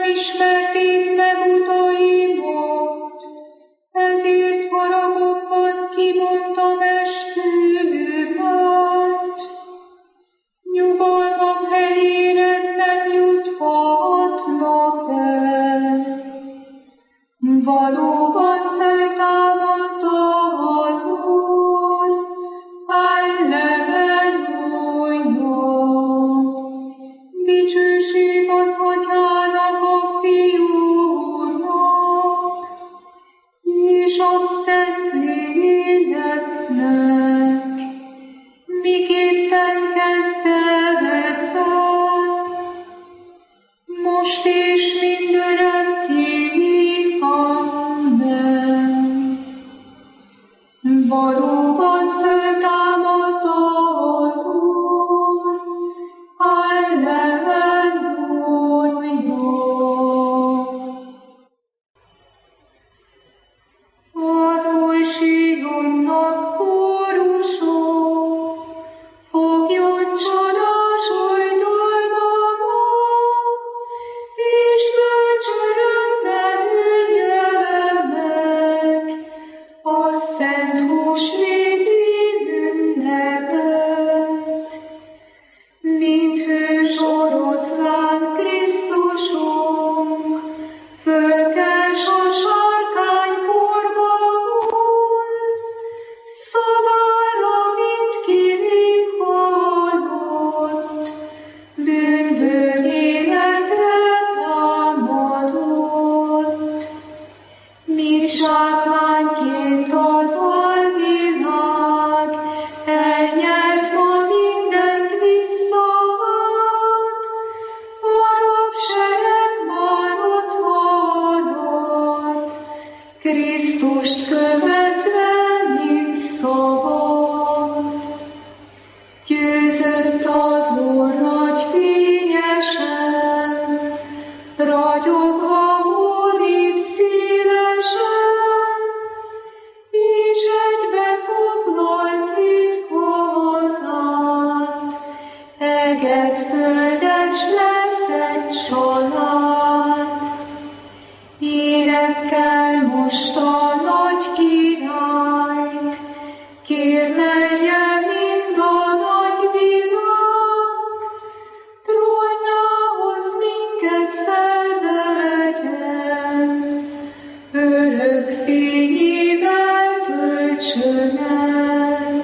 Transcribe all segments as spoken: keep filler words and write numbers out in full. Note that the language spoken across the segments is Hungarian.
ismerték meg utaimat, ezért haragomban kimondtam esküvőmet. Nyugalmam helyére nem juthatnak el. Valóban feltámadta az Úr, Halleluja! Dicsőség az Atyának, a Fiúnak, és a Szentléleknek, miképpen kezdetben, most és mindörökké. Amen. Valóban feltámadta az Úr, Halleluja! Az új Sionnak kórusa, fogjon csodás ojdalmama, és tölts örökben ünnepek a szent húsvéti ünnepet. Mint hős oroszlán Krisztusunk, fölkels a sárkányporban, szavára mindkívül halott, bűnből életre támadott. Míg zsákmányként az alvilág elnyert ma mindent visszaad, a rabsereg már ott halott, Krisztust követve mind szabad. Győzött az Úr nagy fényesen, ragyog a hódít szélesen, és egybe foglal két hazát, eget földet s lesz egy család. Énekkel most a nagy királyt, kérlelje mind a nagy világ, trónjához minket felvegyen, örök fényével töltsön el.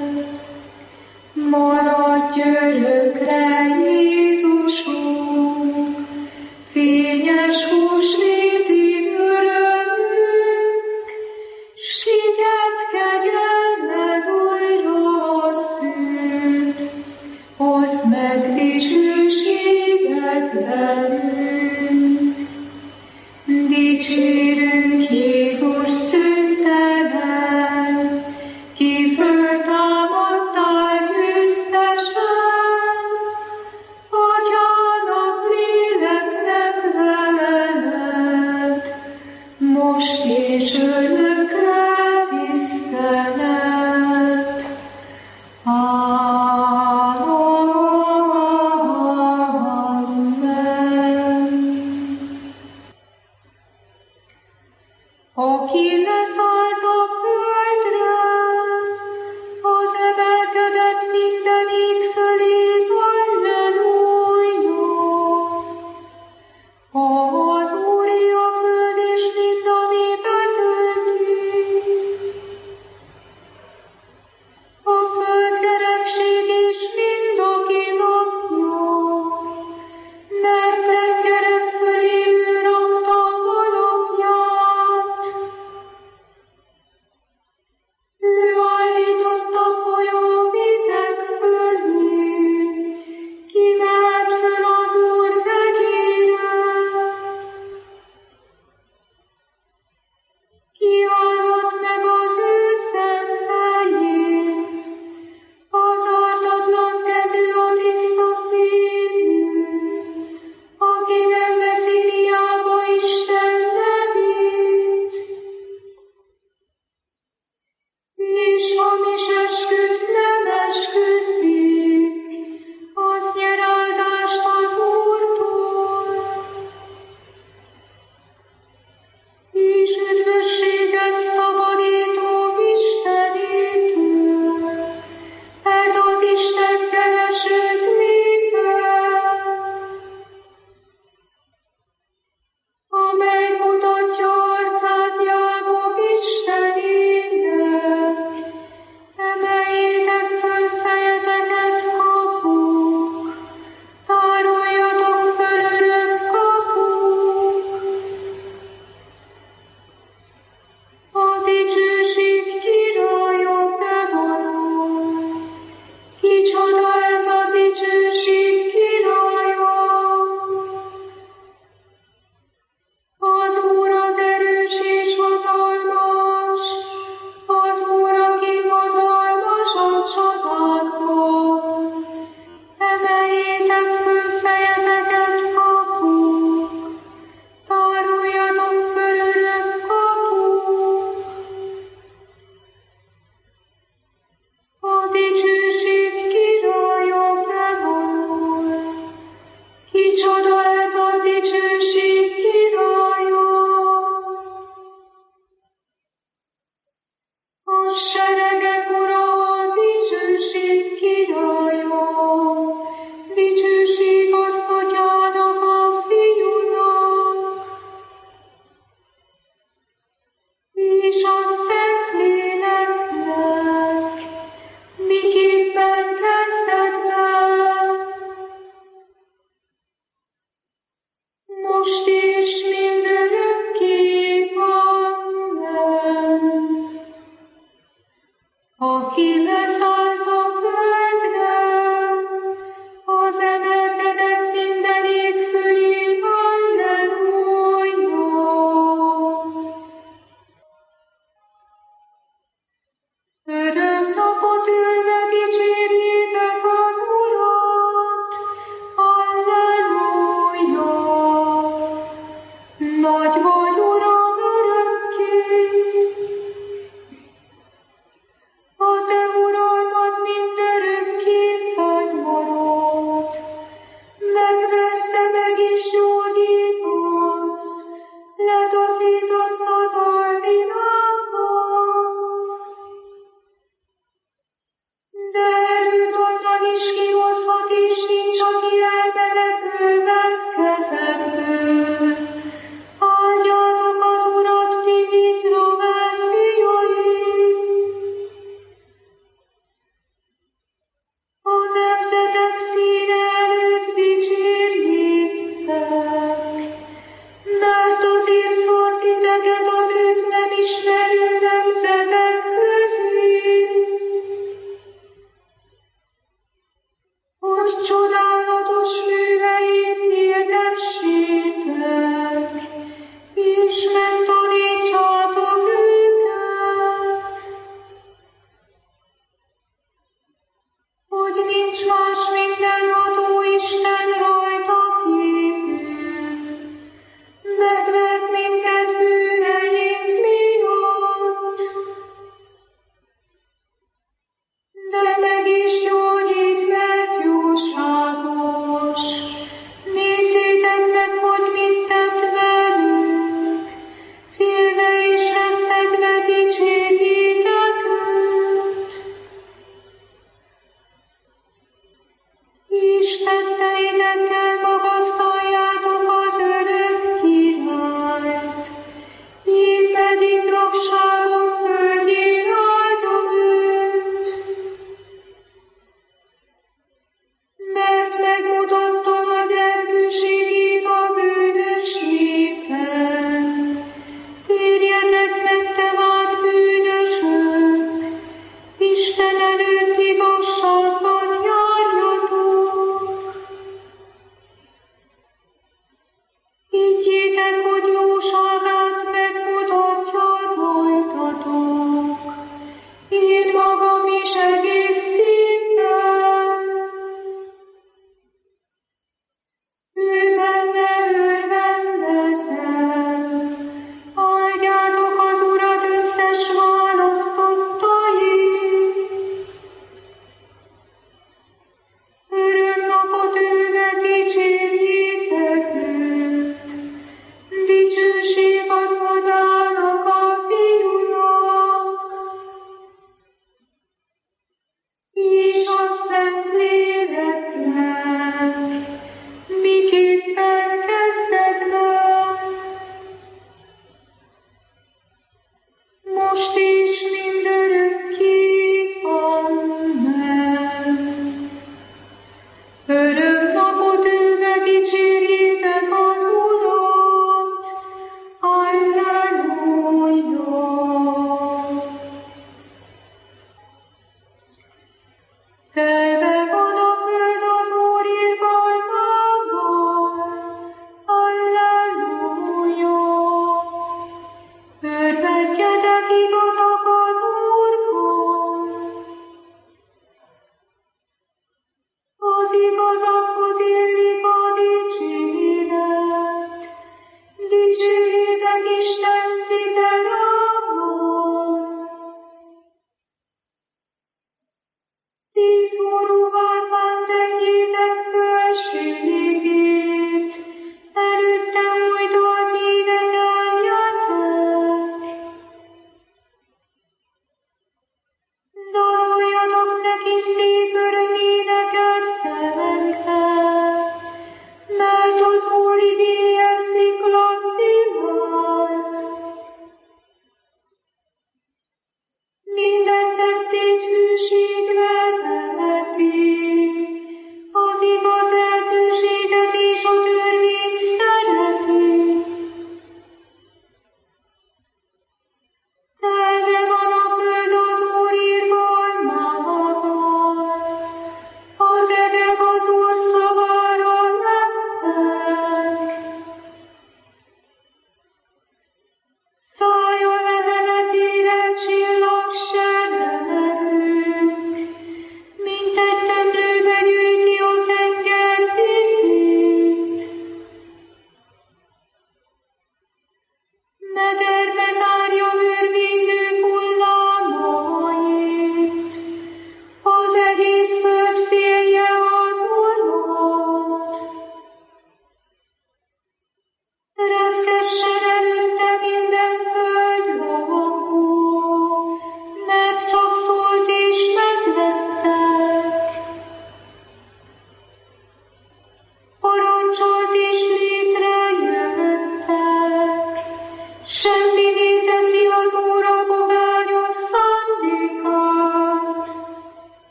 Maradj örökre, Jézusunk, fényes húsvéti örömünk, s kiket kegyelmed újra szült, hozd meg dicsőséget velünk. Dicsérünk Jézus szüntelen, ki föltámadtál győztesen, Atyának, léleknek veled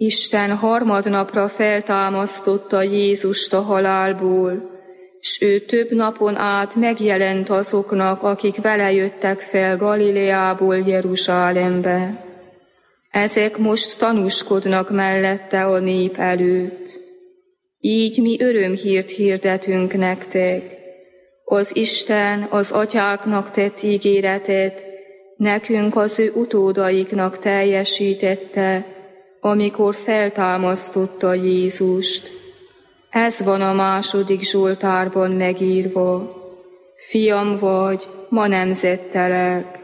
Isten harmadnapra feltámasztotta Jézust a halálból, s ő több napon át megjelent azoknak, akik vele jöttek fel Galileából Jeruzsálembe. Ezek most tanúskodnak mellette a nép előtt. Így mi örömhírt hirdetünk nektek. Az Isten az atyáknak tett ígéretet nekünk az ő utódaiknak teljesítette, amikor feltámasztotta Jézust. Ez van a második Zsoltárban megírva. Fiam vagy, ma nemzettelek.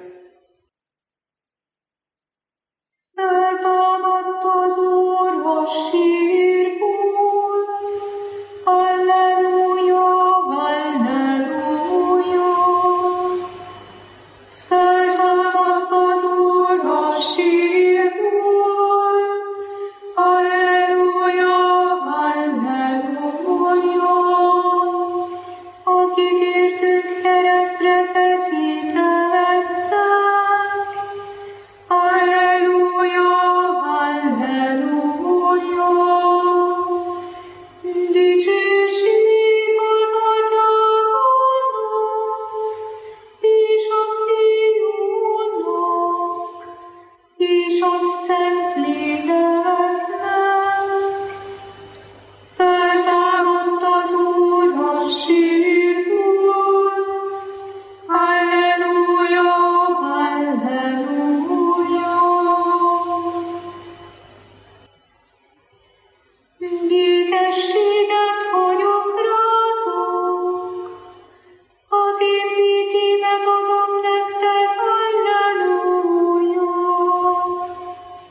Feltámadt az Úr a sírból, halleluja, halleluja. Feltámadt az Úr a sírból, halleluja, halleluja. Akik értük keresztre feszítettek, halleluja, halleluja. Dicsőség az Atyának, és a Fiúnak, és a Szentléleknek. Feltámadt az Úr a sírból, halleluja, halleluja. Békességet hagyok rátok, az én békémet adom nektek, halleluja.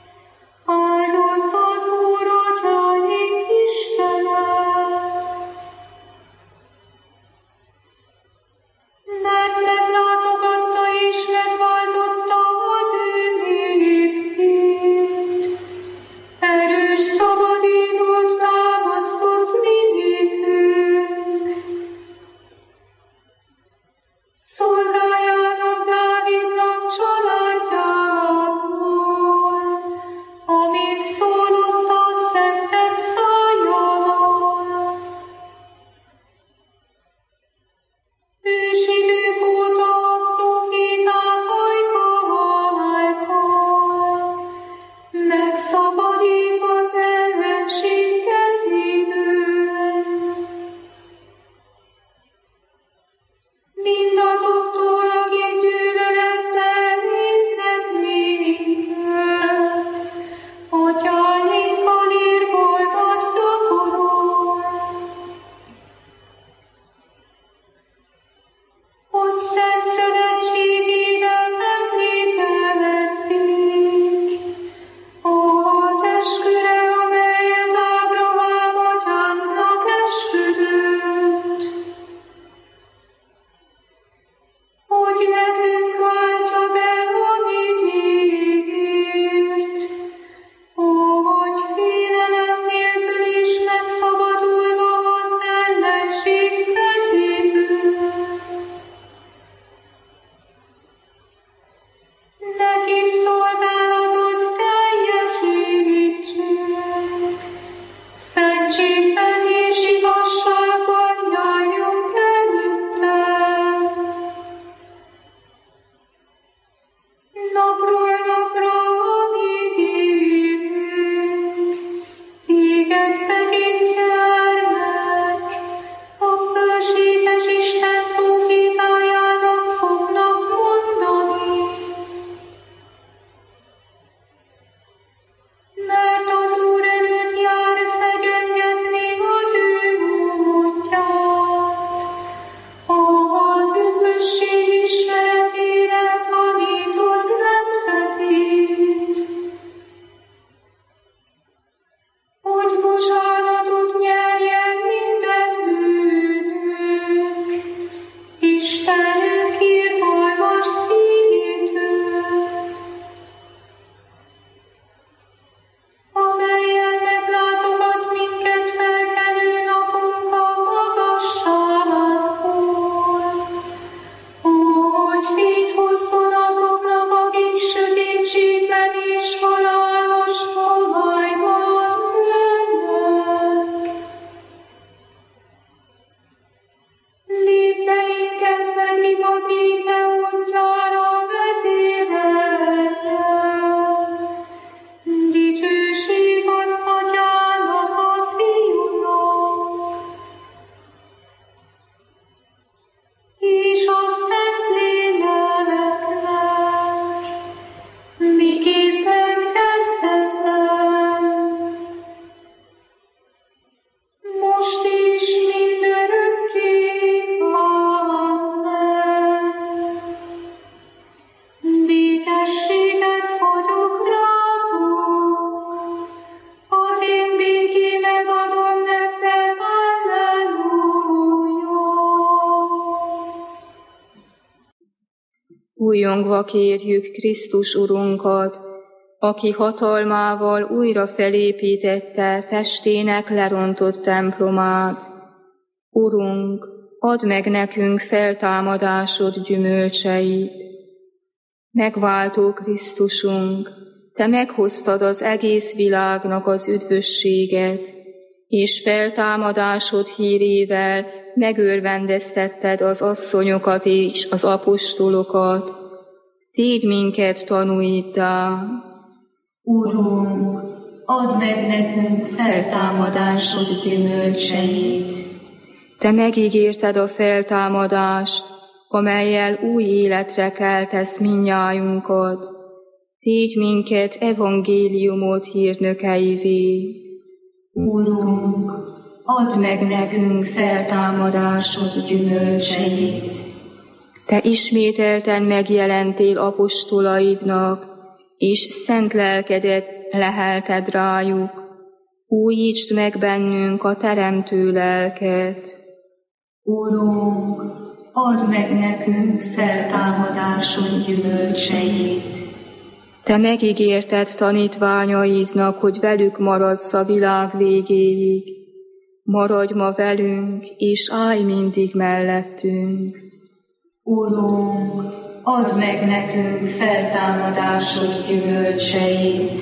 Újjongva kérjük Krisztus Urunkat, aki hatalmával újra felépítette testének lerontott templomát. Urunk, add meg nekünk feltámadásod gyümölcseit. Megváltó Krisztusunk, Te meghoztad az egész világnak az üdvösséget, és feltámadásod hírével megörvendeztetted az asszonyokat és az apostolokat. Tégy minket tanúiddá. Urunk, add meg nekünk feltámadásod gyümölcseit. Te megígérted a feltámadást, amellyel új életre keltesz mindnyájunkat. Tégy minket evangéliumot hírnökeivé. Urunk, add meg nekünk feltámadásod gyümölcseit. Te ismételten megjelentél apostolaidnak, és szent lelkedet lehelted rájuk. Újítsd meg bennünk a teremtő lelket. Urunk, add meg nekünk feltámadásod gyümölcseit. Te megígérted tanítványaidnak, hogy velük maradsz a világ végéig. Maradj ma velünk, és állj mindig mellettünk. Urunk, add meg nekünk feltámadásod gyümölcseit.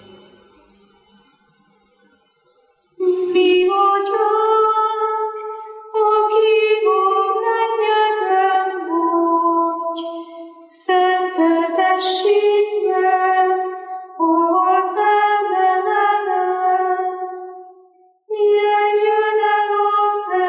Mi atyánk, aki a mennyekben vagy, szenteltessék meg a te nevedet. Jöjjön el a te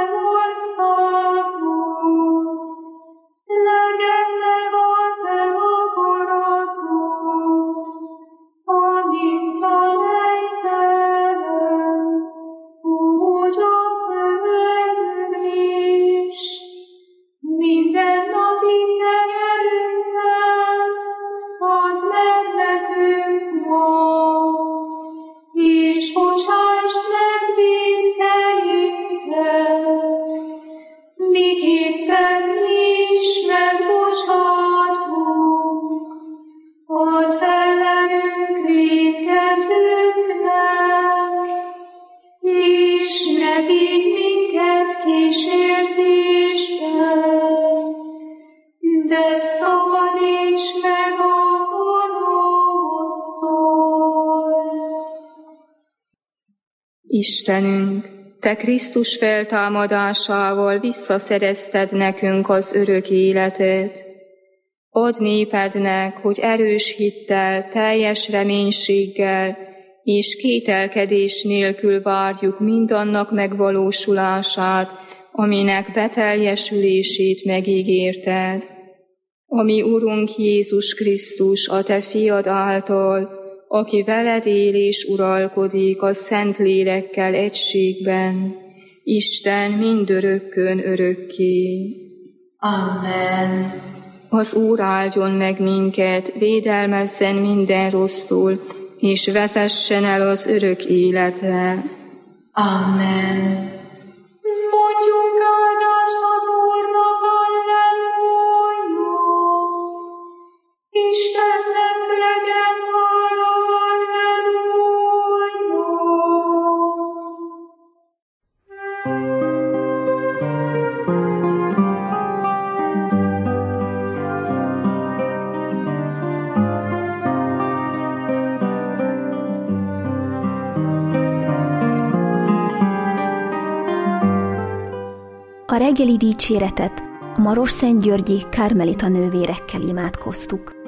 országod, legyen meg a te akaratod, amint a mennyben, úgy a földön is. Minden napi kenyerünket add meg nekünk ma, és bocsásd meg vétkeinket, miképpen mi is megbocsátunk az ellenünk vétkezőknek, és ne vigy minket kísértésbe, de szabadíts meg a gonosztól. Istenünk, Te Krisztus feltámadásával visszaszerezted nekünk az örök életet. Add népednek, hogy erős hittel, teljes reménységgel és kételkedés nélkül várjuk mindannak megvalósulását, aminek beteljesülését megígérted. Ami Urunk Jézus Krisztus, a Te fiad által, aki veled él és uralkodik a Szent Lélekkel egységben, Isten mindörökkön örökké. Amen. Az Úr áldjon meg minket, védelmezzen minden rossztól, és vezessen el az örök életre. Amen. Mondjunk áldást az Úrnak, halleluja! Istennek legyen hála, halleluja! A reggeli dicséretet a Marosszentgyörgyi Kármelita nővérekkel imádkoztuk.